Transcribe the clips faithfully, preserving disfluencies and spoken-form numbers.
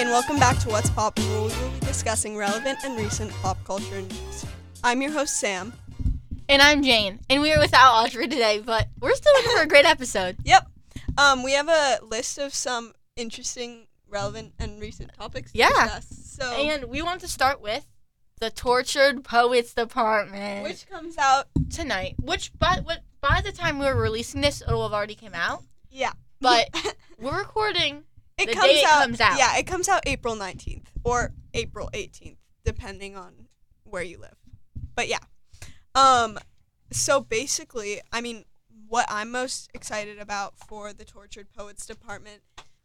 and welcome back to What's Pop, where we will be discussing relevant and recent pop culture news. I'm your host, Sam. And I'm Jane, and we are without Audrey today, but we're still looking for a great episode. Yep. Um, we have a list of some interesting, relevant, and recent topics to Yeah. discuss. So, And we want to start with the Tortured Poets Department. which comes out tonight. Which, by, what, by the time we're releasing this, it will have already came out. Yeah. But we're recording it the comes day it out, comes out. Yeah, it comes out April nineteenth or April eighteenth, depending on where you live. But yeah. Um, so basically, I mean, what I'm most excited about for the Tortured Poets Department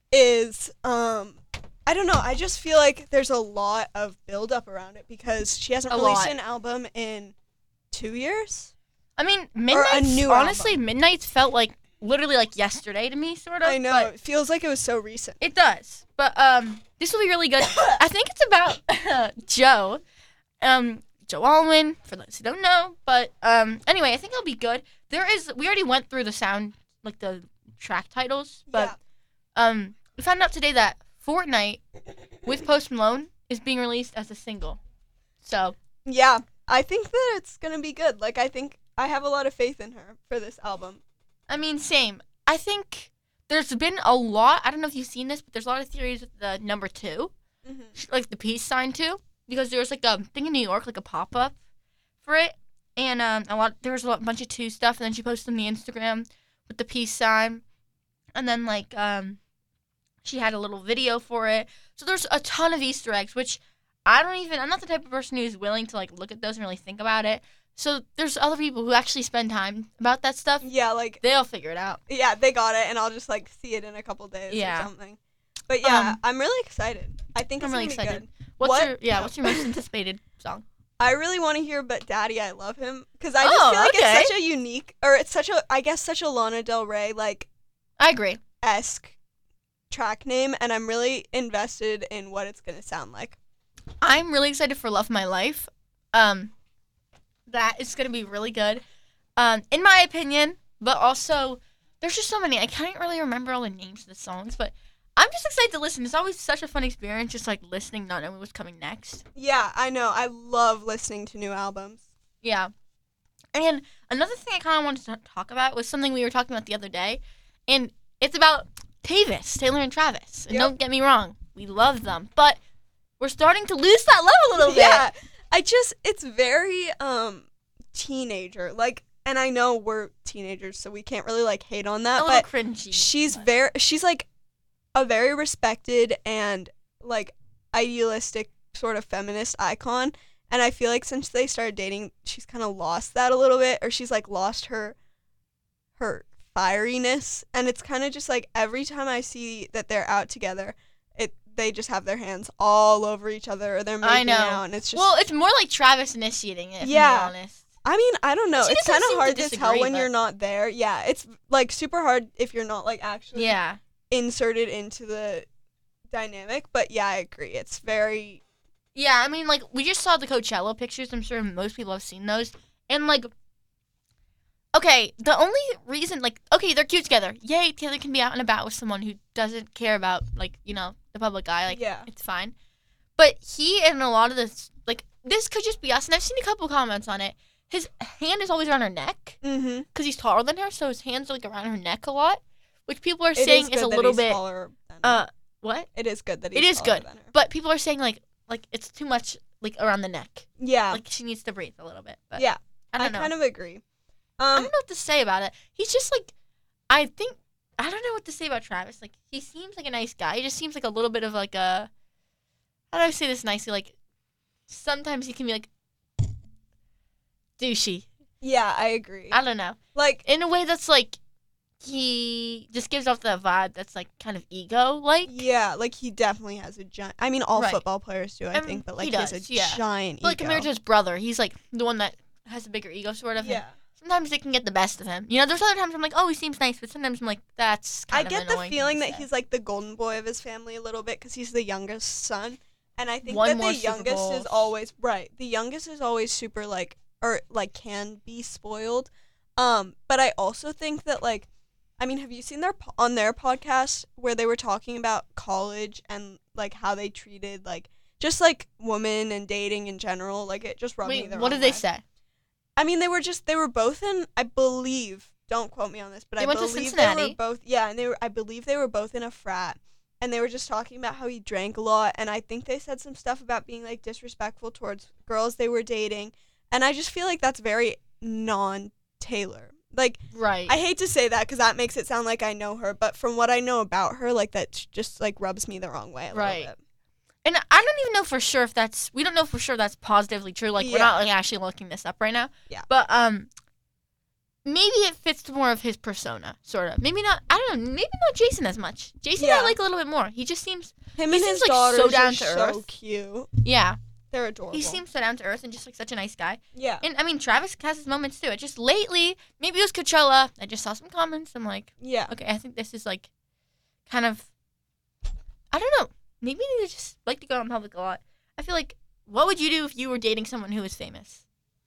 is, um, I don't know, I just feel like there's a lot of build-up around it because she hasn't A released lot. an album in two years? I mean, Midnight's, new honestly, album. Midnight's felt like, literally like yesterday to me, sort of. I know, But it feels like it was so recent. it does. But um, this will be really good. I think it's about Joe. Um, Joe Alwyn, for those who don't know. But um, anyway, I think it'll be good. There is, we already went through the sound, like the track titles. But Yeah. um, we found out today that Fortnite with Post Malone is being released as a single. So, Yeah, I think that it's going to be good. Like, I think I have a lot of faith in her for this album. I mean, same. I think there's been a lot, I don't know if you've seen this, but there's a lot of theories with the number two, Mm-hmm. like the peace sign too, because there was like a thing in New York, like a pop-up for it, and um, a lot there was a lot, bunch of two stuff, and then she posted on the Instagram with the peace sign, and then like um, she had a little video for it. So there's a ton of Easter eggs, which I don't even, I'm not the type of person who's willing to like look at those and really think about it. So there's other people who actually spend time about that stuff. Yeah, like, They'll figure it out. yeah, they got it, and I'll just, like, see it in a couple days Yeah. or something. But, yeah, Um, I'm really excited. I think I'm it's really going to be excited. good. What's What- your yeah? What's your most anticipated song? I really want to hear But Daddy, I Love Him, because I just Oh, feel like okay. it's such a unique, or it's such a, I guess, such a Lana Del Rey, like, I agree. esque track name, and I'm really invested in what it's going to sound like. I'm really excited for Love My Life. Um, that is gonna be really good. Um, in my opinion, but also there's just so many. I can't really remember all the names of the songs, but I'm just excited to listen. It's always such a fun experience, just like listening, not knowing what's coming next. Yeah, I know. I love listening to new albums. Yeah. And another thing I kind of wanted to talk about was something we were talking about the other day, and it's about Tavis, Taylor and Travis. And Yep. don't get me wrong, we love them, but we're starting to lose that love a little bit. Yeah, I just, it's very um teenager, like, and I know we're teenagers, so we can't really like hate on that, a little but cringy. she's but- very, she's like a very respected and like idealistic sort of feminist icon, and I feel like since they started dating, she's kind of lost that a little bit, or she's like lost her her fieriness, and it's kind of just like every time I see that they're out together, it they just have their hands all over each other, or they're making I know. out, and it's just Well, it's more like Travis initiating it, if Yeah. I'm being honest. I mean, I don't know. She It's doesn't kind of seem to hard to, tell disagree, when but- you're not there. Yeah, it's like super hard if you're not like actually Yeah. inserted into the dynamic. But yeah, I agree. It's very Yeah, I mean, like, we just saw the Coachella pictures. I'm sure most people have seen those. And, like, okay, the only reason, like, okay, they're cute together. Yay, Taylor can be out and about with someone who doesn't care about, like, you know, the public eye. Like, Yeah. it's fine. But he and a lot of this, like, this could just be us. And I've seen a couple comments on it. His hand is always around her neck mm-hmm. because he's taller than her, so his hands are, like, around her neck a lot, which people are It saying is, is, good a that little he's bit, taller than her. uh, what? It is good that it he's is taller good. than her. But people are saying, like, like it's too much, like, around the neck. Yeah, Like, she needs to breathe a little bit. But yeah. I I, don't know. kind of agree. I Um, don't know what to say about it. He's just, like, I think, I don't know what to say about Travis. Like, he seems like a nice guy. He just seems like a little bit of, like, a, how do I say this nicely? Like, sometimes he can be, like, douchey. yeah, I agree. I don't know. like, In a way that's, like, he just gives off that vibe that's, like, kind of ego-like. yeah, like he definitely has a giant. I mean, all Right. football players do, I, I mean, think, but like he he, has does, a yeah. giant But, like, ego. compared to his brother, he's, like, the one that has a bigger ego, sort of. and yeah. Sometimes it can get the best of him. You know, there's other times I'm like, oh, he seems nice, but sometimes I'm like, that's I kind of get the annoying feeling to that say. he's like the golden boy of his family a little bit because he's the youngest son, and I think Won that more the Super youngest is Bowls. always right. The youngest is always super like or like can be spoiled, um. But I also think that like I mean, have you seen their po- on their podcast where they were talking about college and like how they treated like just like women and dating in general? Like it just rubbed me Wait, the what wrong did they way. say? I mean, they were just they were both in, I believe, don't quote me on this, but They I went to believe they Cincinnati. were both yeah, and they were I believe they were both in a frat, and they were just talking about how he drank a lot, and I think they said some stuff about being like disrespectful towards girls they were dating, and I just feel like that's very non-Taylor. Like Right. I hate to say that because that makes it sound like I know her, but from what I know about her, like that just like rubs me the wrong way a Right. little bit. And I don't even know for sure if that's, we don't know for sure that's positively true. Like, we're Yeah. not like actually looking this up right now. Yeah. But, um, maybe it fits more of his persona, sort of. Maybe not, I don't know, maybe not Jason as much. Jason Yeah. I like a little bit more. He just seems, Him He and seems, his like, daughter so are down just to so earth. cute. yeah. They're adorable. He seems so down to earth and just, like, such a nice guy. yeah. And, I mean, Travis has his moments, too. It just lately, maybe it was Coachella. I just saw some comments. I'm like, Yeah. okay, I think this is, like, kind of, I don't know. Maybe they just like to go out in public a lot. I feel like, what would you do if you were dating someone who was famous?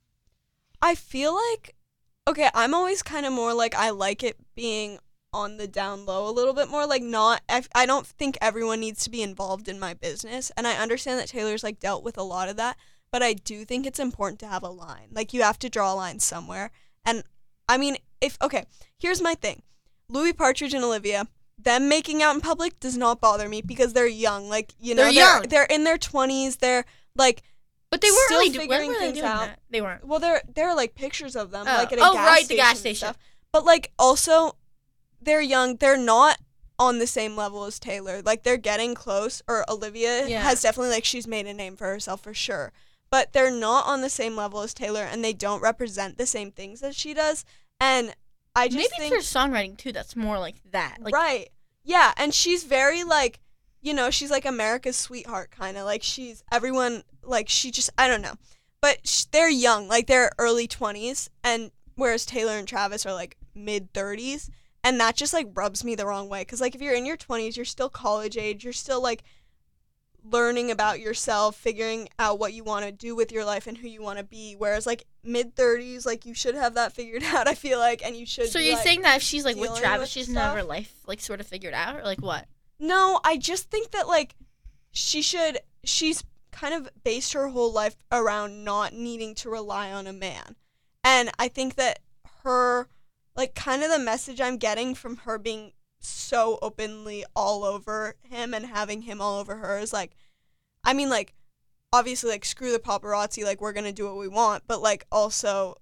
I feel like, okay, I'm always kind of more like I like it being on the down low a little bit more. Like, not, I, I don't think everyone needs to be involved in my business. And I understand that Taylor's like dealt with a lot of that. But I do think it's important to have a line. Like, you have to draw a line somewhere. And I mean, if, okay, here's my thing Louis Partridge and Olivia, them making out in public does not bother me because they're young. Like, you know, They're they're, young. they're in their twenties. They're like, But they weren't Still really do- figuring when were they things doing out. that? They weren't. well, there there are like pictures of them, Oh. like at a Oh, gas right, the station gas and station. stuff. But like also, they're young. They're not on the same level as Taylor. Like they're getting close. Or Olivia Yeah. has definitely like she's made a name for herself for sure. But they're not on the same level as Taylor, and they don't represent the same things that she does. And I just Maybe think it's her songwriting too. That's more like that. Like, right. Yeah, and she's very like, you know, she's like America's sweetheart kind of. Like she's everyone like she just I don't know. But sh- they're young, like they're early twenties, and whereas Taylor and Travis are like mid thirties, and that just like rubs me the wrong way cuz like if you're in your twenties, you're still college age, you're still like learning about yourself, figuring out what you want to do with your life and who you want to be, whereas like mid thirties, like you should have that figured out, I feel like, and you should So be, you're like, saying that if she's like with dealing Travis, with she's stuff? not her life like sort of figured out, or like what? No, I just think that like she should she's kind of based her whole life around not needing to rely on a man. And I think that her like kind of the message I'm getting from her being so openly all over him and having him all over her is like I mean like obviously like screw the paparazzi, like we're going to do what we want, but like also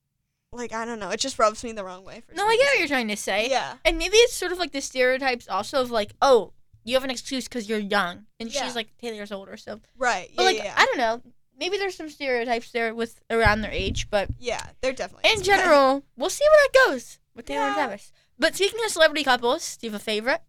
like I don't know, it just rubs me the wrong way for No, some I get what reason. you're trying to say. Yeah. And maybe it's sort of like the stereotypes also of like, oh, you have an excuse because you're young, and Yeah. she's like ten years older, so. Right. But Yeah, like, yeah. I don't know. Maybe there's some stereotypes there with around their age, but Yeah, they're definitely in general, we'll see where that goes with Taylor and Yeah. Travis. But speaking of celebrity couples, do you have a favorite?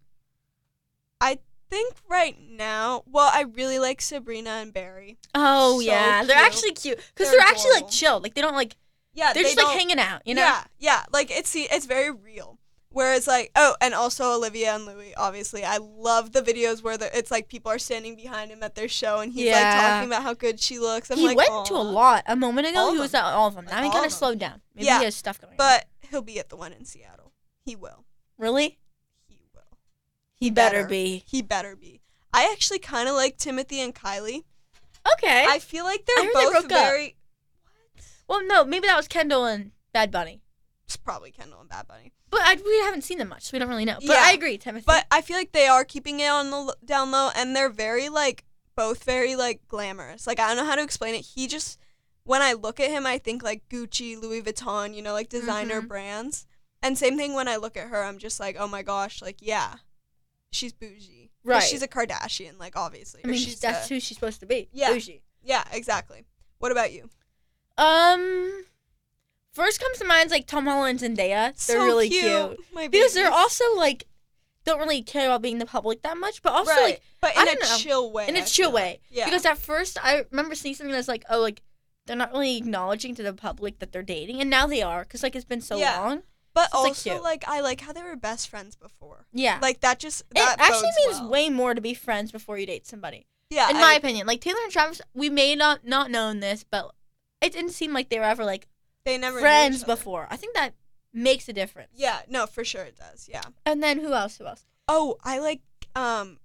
think right now, well, I really like Sabrina and Barry. Oh So yeah, they're cute. actually cute because They're they're, actually like adorable. chill. Like they don't like Yeah, they're they just like don't- hanging out, you know? Yeah, yeah, like it's it's very real. Whereas like oh, and also Olivia and Louis, obviously, I love the videos where the, it's like people are standing behind him at their show and he's like Yeah. talking about how good she looks. I'm he like, went to a "Aw." lot a moment ago. All He of was them. at all of them. Like, Now he all kind of of them. slowed down. Maybe Yeah, he has stuff going on. But he'll be at the one in Seattle. He will. Really, He will. he better better. be. He better be. I actually kind of like Timothy and Kylie. Okay. I feel like I they're heard they both broke up. very. well, no, maybe that was Kendall and Bad Bunny. It's probably Kendall and Bad Bunny. But I, we haven't seen them much, so we don't really know. But Yeah. I agree, Timothy. But I feel like they are keeping it on the l- down low, and they're very like both very like glamorous. Like I don't know how to explain it. He just when I look at him, I think like Gucci, Louis Vuitton, you know, like designer Mhm. brands. And same thing when I look at her, I'm just like, oh my gosh, like yeah, she's bougie. 'Cause Right. She's a Kardashian, like obviously. I Or mean, she's that's a- who she's supposed to be. Yeah. Bougie. yeah, exactly. What about you? Um, first comes to mind like Tom Holland and Zendaya. They're so really cute. cute. My Because they're babies. also like don't really care about being in the public that much, but also right, like but I in a don't know. chill way. in a I chill feel way. like. Yeah. Because at first I remember seeing something that's like, oh, like they're not really acknowledging to the public that they're dating, and now they are because like it's been so Yeah. long. but so it's, like, also cute. like I like how they were best friends before. Yeah. Like that just It that actually bodes means well. way more to be friends before you date somebody. Yeah, In I- my opinion. Like Taylor and Travis, we may not not known this, but it didn't seem like they were ever like they never knew friends each other. before. I think that makes a difference. Yeah, no, for sure it does. Yeah. And then who else? Who else? Oh, I like um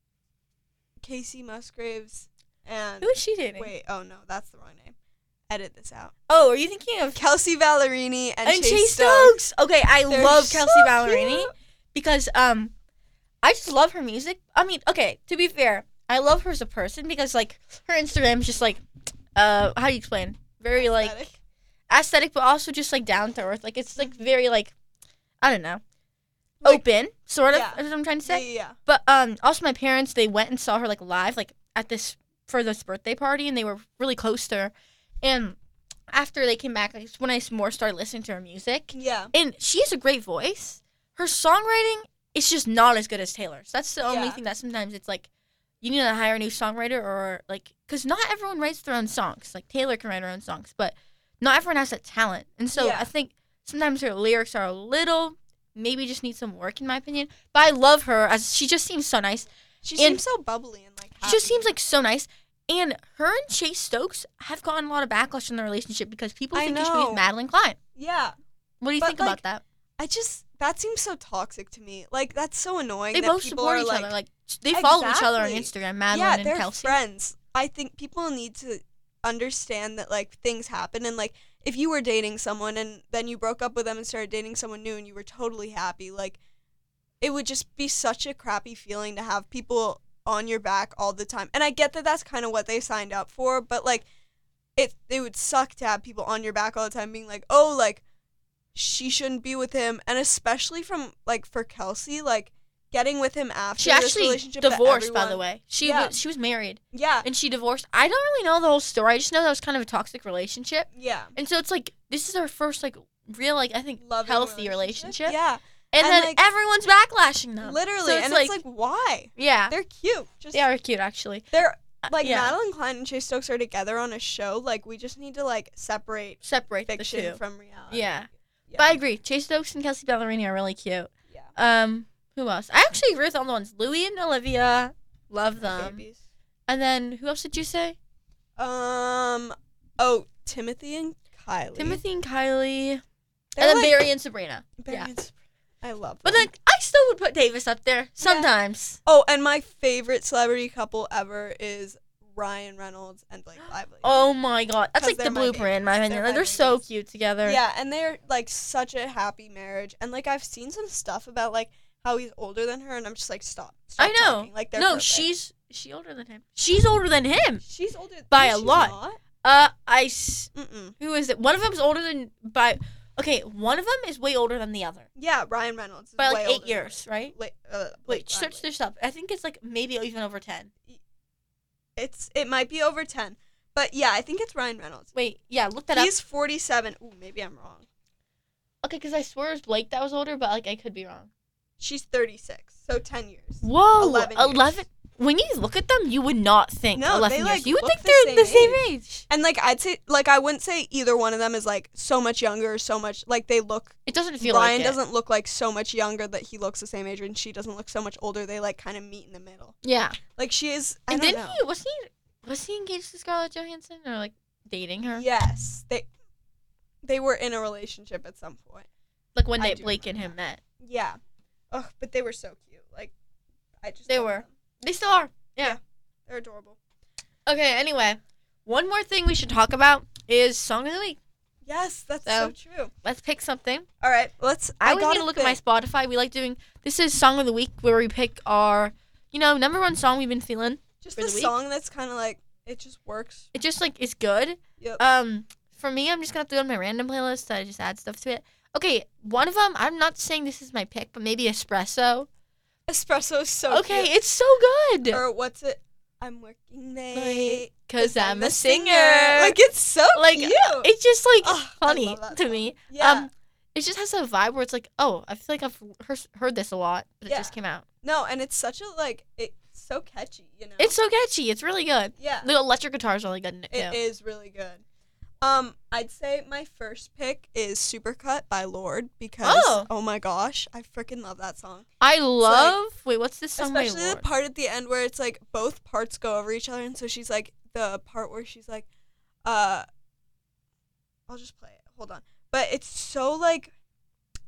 Casey Musgraves and Who is she dating? wait, oh no, that's the wrong name. Edit this out. Oh, are you thinking of Kelsey Ballerini and, and Chase, Chase Stokes. Stokes? Okay, I They're love so Kelsey Ballerini cute. because um, I just love her music. I mean, okay, to be fair, I love her as a person because like her Instagram is just like, uh, how do you explain? Very like Aesthetic. aesthetic, but also just like down to earth. Like it's like very like, I don't know, Like- open sort of. Yeah. Is what I'm trying to Yeah, say. yeah, yeah. But um, also my parents, they went and saw her like live, like at this for this birthday party, and they were really close to her. And after they came back, like, it's when I more started listening to her music. Yeah. And she has a great voice. Her songwriting is just not as good as Taylor's. That's the only Yeah. thing that sometimes it's like you need to hire a new songwriter or like because not everyone writes their own songs. Like Taylor can write her own songs, but not everyone has that talent. And so Yeah. I think sometimes her lyrics are a little maybe just need some work in my opinion. But I love her as she just seems so nice. She And- seems so bubbly and like She just happy. seems like so nice. And her and Chase Stokes have gotten a lot of backlash in their relationship because people I think that she's know. Madeline Klein. Yeah. What do you But, think like, about that? I just that seems so toxic to me. Like that's so annoying. They that both people support are each like, other. Like they follow each other on Exactly. Instagram, Madeline yeah, and they're Kelsey. friends. I think people need to understand that like things happen and like if you were dating someone and then you broke up with them and started dating someone new and you were totally happy, like it would just be such a crappy feeling to have people on your back all the time. And I get that that's kind of what they signed up for, but like it it would suck to have people on your back all the time being like, "Oh, like she shouldn't be with him." And especially from like for Kelsey, like getting with him after She this actually relationship that divorced, by the everyone- way. She Yeah. was, she was married Yeah. and she divorced. I don't really know the whole story. I just know that was kind of a toxic relationship. Yeah. And so it's like this is her first like real like I think Loving healthy relationship. Yeah. And, And, then like, everyone's backlashing them. Literally. So it's and like, it's like why? yeah, They're cute. Just they are cute actually. they're Uh, like yeah. Madeline Klein and Chase Stokes are together on a show. Like we just need to like separate Separate the fiction two. from reality. Yeah. Yeah. But I agree. Chase Stokes and Kelsey Ballerini are really cute. yeah. Um, who else? I actually agree with all the ones. Louis and Olivia, love them. Babies. And then who else did you say? Um. Oh, Timothy and Kylie. Timothy and Kylie, They're and then like, Barry and Sabrina. Barry yeah. and Sabrina. I love them. But then I still would put Davis up there sometimes. Oh, and my favorite celebrity couple ever is Ryan Reynolds and Blake Lively. Oh my god, that's 'Cause like the they're my blueprint in my babies. opinion. They're Like, my they're so babies. cute together. Yeah, and they're like such a happy marriage. And like I've seen some stuff about like how he's older than her, and I'm just like, stop. stop I know. talking. Like they're no, perfect. she's is she older than him. She's older than him. she's older by no, a she's lot. Not. Uh, I s- Mm-mm. who is it? One of them's older than by. Okay, one of them is way older than the other Yeah, Ryan Reynolds is by way like older eight than years, her. right? Wait, uh, Wait, Blake search Lively. this up. I think it's like maybe even over ten. It's it might be over ten, but yeah, I think it's Ryan Reynolds. Wait, yeah, look that He's forty-seven. Ooh, maybe I'm wrong. up. Okay, because I swear it was Blake that was older, but like I could be wrong. She's thirty-six, so ten years. Whoa, eleven years. eleven. When you look at them, you would not think No, eleven they, years. like, You would look think the they're the same same age. And like I'd say, like I wouldn't say either one of them is like so much younger, or so much like they look. It doesn't feel Ryan like it. doesn't look like so much younger that he looks the same age, and she doesn't look so much older. They like kind of meet in the middle. Yeah. Like she is. I And don't didn't know. he was he was he engaged to Scarlett Johansson or like dating her? Yes, they they were in a relationship at some point. Like when I they do Blake and remember him met. Yeah. Ugh, but they were so cute. Like I just They love were. them. They still are. Yeah. They're adorable. Okay, anyway. One more thing we should talk about is Song of the Week. Yes, that's So- so true. Let's pick something. All right, let's. I, I, always got need to look at my Spotify. We like doing this is Song of the Week where we pick our, you know, number one song we've been feeling. just for a the week. song that's kind of like it just works. It just like is good. Yep. Um, for me, I'm just gonna throw in my random playlist. I just add stuff to it. Okay, one of them. I'm not saying this is my pick, but maybe Espresso. Espresso is so Okay, cute. it's so good. Or what's it? I'm working late. Cause I'm a singer. Like it's so Like, cute. It's just like Ugh, I funny love that to song. me. Yeah. Um, it just has a vibe where it's like, oh, I feel like I've heard, heard this a lot, but it Yeah. just came out. No, and it's such a like it's so catchy, you know. It's so catchy. It's really good. yeah. The electric guitar is really good in it too. It is really good. Um, I'd say my first pick is Supercut by Lorde because Oh. oh, my gosh, I freaking love that song. I love. wait, what's this song by Especially the Lorde? part at the end where it's like both parts go over each other, and so she's like the part where she's like, uh, I'll just play it. Hold on, but it's so like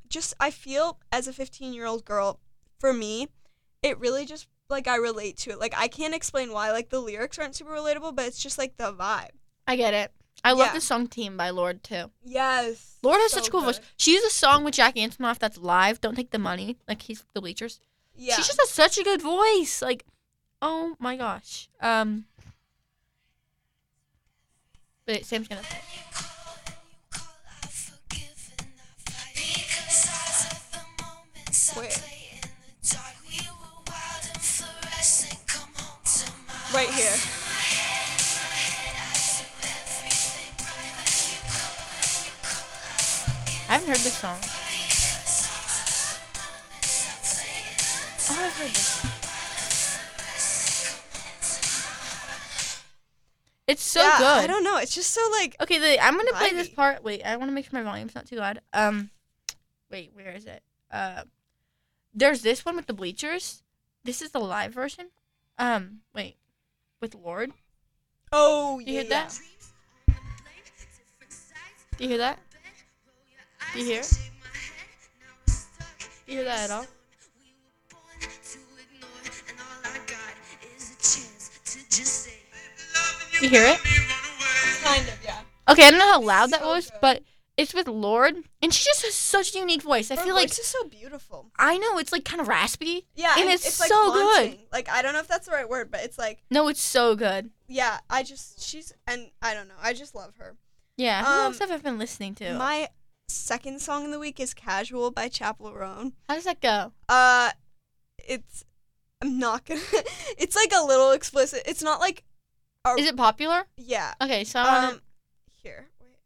just I feel as a fifteen year old girl, for me, it really just like I relate to it. Like I can't explain why. Like the lyrics aren't super relatable, but it's just like the vibe. I get it. I love Yeah. the song Team by Lorde too. Yes. Lorde has so such a cool good. voice. She used a song with Jack Antonoff that's live. Don't take the money. Like he's the Bleachers. Yeah. She just has such a good voice. Like, oh my gosh. Um. Wait, Sam's gonna. Wait. Right here. I haven't heard this song. Oh, I've heard this. It's so yeah, good. I don't know. It's just so like Okay, the, I'm gonna play this Vibey. part. Wait, I want to make sure my volume's not too loud. Um, wait, where is it? Uh, there's this one with the Bleachers. This is the live version. Um, wait, with Lorde. oh Do yeah. you hear that? Do you hear that? Do you hear it? Do you hear that at all? Do you hear it? Kind of, yeah. Okay, I don't know how loud that So was, good. but it's with Lorde, and she just has such a unique voice. I Her feel like voice is so beautiful. I know it's like kind of raspy. Yeah, And it's like so good. haunting. Like I don't know if that's the right word, but it's like No, it's so good. yeah. I just she's and I don't know. I just love her. Yeah, who Um, else have I been listening to? My second song of the week is "Casual" by Chapel Roan. How does that go? Uh, it's I'm not gonna. It's like a little explicit. It's not like a, Is it popular? yeah. Okay, so I wanna, Um, here. Wait.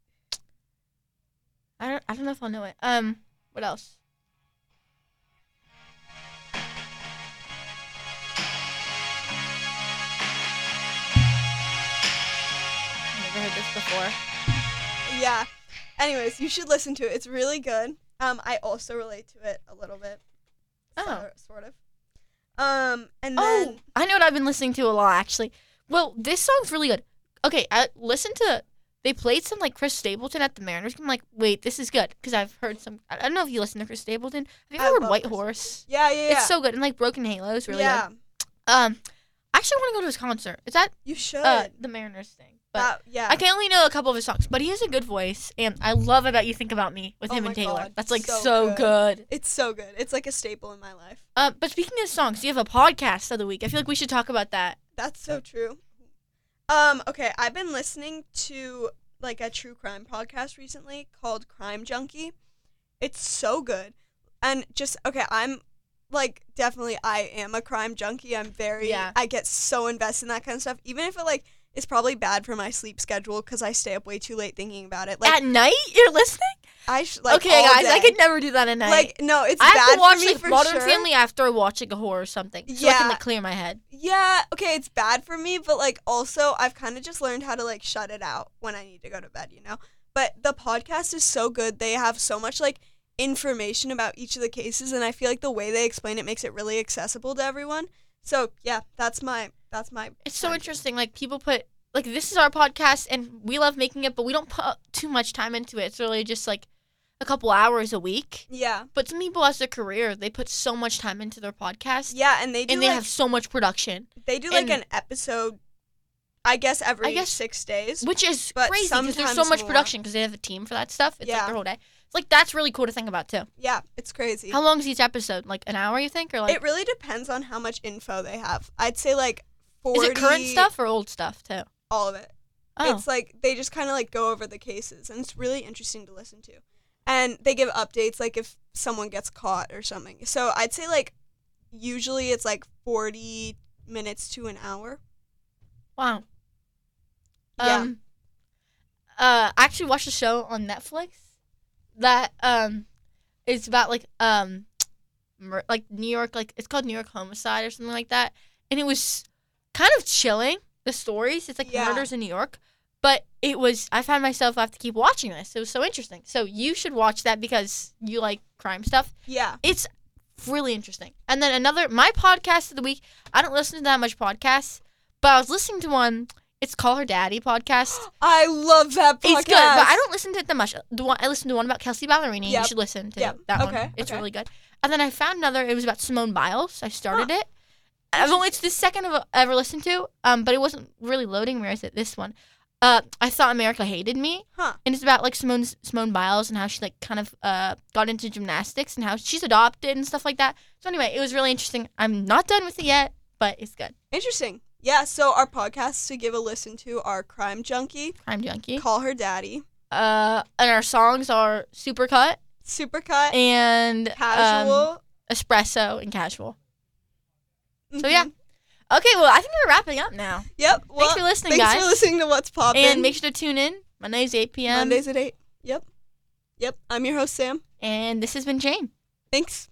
I don't I don't know if I'll know it. Um, what else? Never heard this before. Yeah. Anyways, you should listen to it. It's really good. Um, I also relate to it a little bit. Oh. Sort, sort of. Um, and Oh, then I know what I've been listening to a lot actually. Well, this song's really good. Okay, I listened to. They played some like Chris Stapleton at the Mariners. I'm like, wait, this is good because I've heard some. I don't know if you listen to Chris Stapleton. Have you I ever heard love White Chris Horse? yeah, yeah, yeah. It's so good, and like Broken Halo is really yeah, good. Um, I actually want to go to his concert. Is that you should. uh the Mariners thing? But that, yeah. I can only know a couple of his songs, but he has a good voice, and I love about You Think About Me with Oh him my and Taylor. God, That's like so so, good. good. It's so good. It's like a staple in my life. Uh, but speaking of songs, you have a podcast of the week. I feel like we should talk about that. That's so true. Um, okay, I've been listening to like a true crime podcast recently called Crime Junkie. It's so good. And just okay, I'm like definitely I am a crime junkie. I'm very Yeah. I get so invested in that kind of stuff. Even if it like is probably bad for my sleep schedule because I stay up way too late thinking about it. Like At night, you're listening? I sh- like okay, all guys, I day. could never do that at night. Like no, it's I bad have to watch for me like for Modern sure. Family after I watch like a horror or something, so I can Yeah. like clear my head. Yeah, okay, it's bad for me, but like also I've kind of just learned how to like shut it out when I need to go to bed, you know? But the podcast is so good. They have so much like information about each of the cases, and I feel like the way they explain it makes it really accessible to everyone. So, yeah, that's my that's my It's so interesting. Like people put like this is our podcast, and we love making it, but we don't put too much time into it. It's really just like a couple hours a week. Yeah. But some people, as a career, they put so much time into their podcast, Yeah, and they do and they like, have so much production, they do like and- an episode I guess every I guess- six days. which is But crazy because there's so sometimes much more. production because they have a team for that stuff. It's like Yeah. their whole day. It's like that's really cool to think about too. Yeah, it's crazy. How long is each episode? Like an hour, you think, or like It really depends on how much info they have. I'd say like forty is it current stuff or old stuff too? all of it. Oh, It's like they just kind of like go over the cases, and it's really interesting to listen to. And they give updates like if someone gets caught or something. So I'd say like usually it's like forty minutes to an hour. wow. Yeah. Um, uh, I actually watched a show on Netflix that um, it's about like um, mur- like New York, like it's called New York Homicide or something like that, and it was kind of chilling. The stories, it's like Yeah. murders in New York, but it was. I found myself I have to keep watching this. It was so interesting. So you should watch that because you like crime stuff. Yeah. It's really interesting. And then another, my podcast of the week. I don't listen to that much podcasts, but I was listening to one. It's Call Her Daddy podcast. I love that podcast. It's good, but I don't listen to it that much. The one I listened to one about Kelsey Ballerini. Yep. You should listen to Yep. that Okay, one. It's okay. really good. And then I found another. It was about Simone Biles. I started it. I've only it's the second I've ever listened to. Um, but it wasn't really loading. Where is it? This one. Uh, I Thought America Hated Me. Huh. And it's about like Simone Simone Biles and how she like kind of uh got into gymnastics and how she's adopted and stuff like that. So anyway, it was really interesting. I'm not done with it yet, but it's good. Interesting. Yeah, so our podcasts to give a listen to are Crime Junkie, Crime Junkie. Call Her Daddy, Uh, and our songs are Supercut Supercut, and Casual. um, Espresso and Casual. So Mhm. yeah. Okay, well I think we're wrapping up now. Yep. Well, Thanks for listening, thanks guys. for listening to What's Poppin'. And make sure to tune in Mondays eight p.m. Mondays at eight. Yep. Yep. I'm your host, Sam. And this has been Jane. Thanks.